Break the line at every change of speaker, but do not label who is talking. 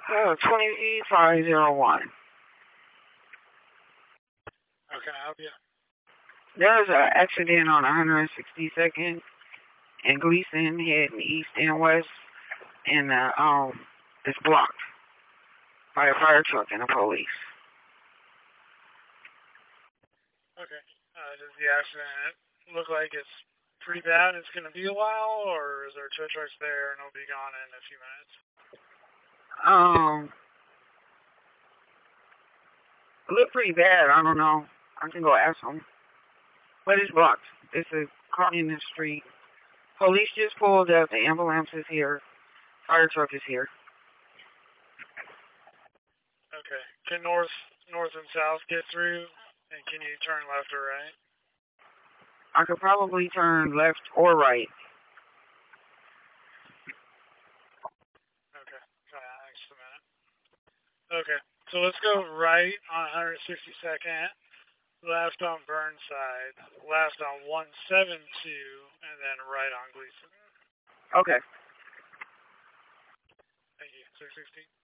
2501.
How can I help you?
There was an accident on 162nd and Gleason heading east and west, and it's blocked by a fire truck and the police.
Okay. Does the accident look like it's pretty bad? It's going to be a while, or is there tow trucks there and it'll be gone in a few minutes?
It looked pretty bad. I don't know. I can go ask them. But it's blocked. It's a car in the street. Police just pulled up. The ambulance is here. Fire truck is here.
Okay. Can north and south get through? And can you turn left or right?
I could probably turn left or right.
Okay. Just a minute. Okay. So let's go right on 162nd, left on Burnside, left on 172, and then right on Gleason.
Okay.
Thank you. 616.